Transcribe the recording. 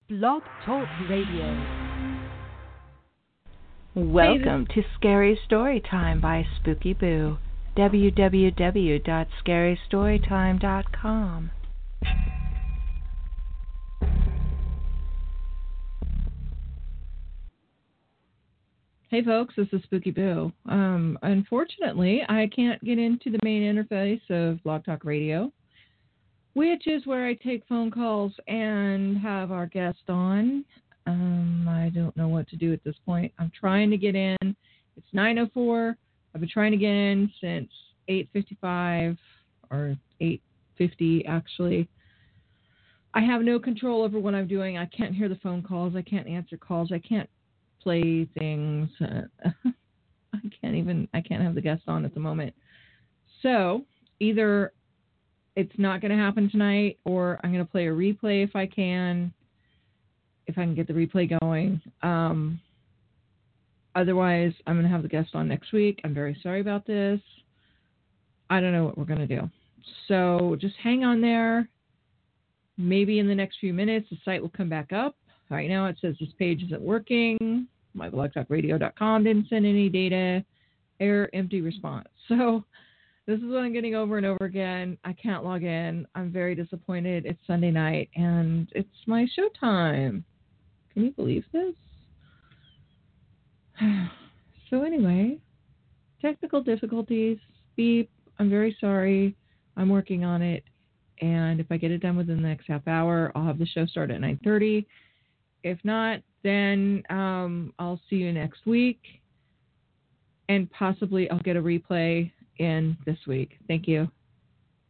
Blog Talk Radio. Welcome to Scary Storytime by Spooky Boo. www.scarystorytime.com. Hey folks, this is Spooky Boo. Unfortunately, I can't get into the main interface of Blog Talk Radio, which is where I take phone calls and have our guest on. I don't know what to do at this point. I'm trying to get in. It's 9:04. I've been trying to get in since 8:55 or 8:50 actually. I have no control over what I'm doing. I can't hear the phone calls. I can't answer calls. I can't play things. I can't have the guest on at the moment. So either it's not going to happen tonight, or I'm going to play a replay if I can get the replay going. Otherwise, I'm going to have the guest on next week. I'm very sorry about this. I don't know what we're going to do. So just hang on there. Maybe in the next few minutes, the site will come back up. Right now it says this page isn't working. MyBlogTalkRadio.com didn't send any data. Error, empty response. So this is what I'm getting over and over again. I can't log in. I'm very disappointed. It's Sunday night, and it's my show time. Can you believe this? So anyway, technical difficulties. Beep. I'm very sorry. I'm working on it. And if I get it done within the next half hour, I'll have the show start at 9:30. If not, then I'll see you next week. And possibly I'll get a replay in this week. Thank you.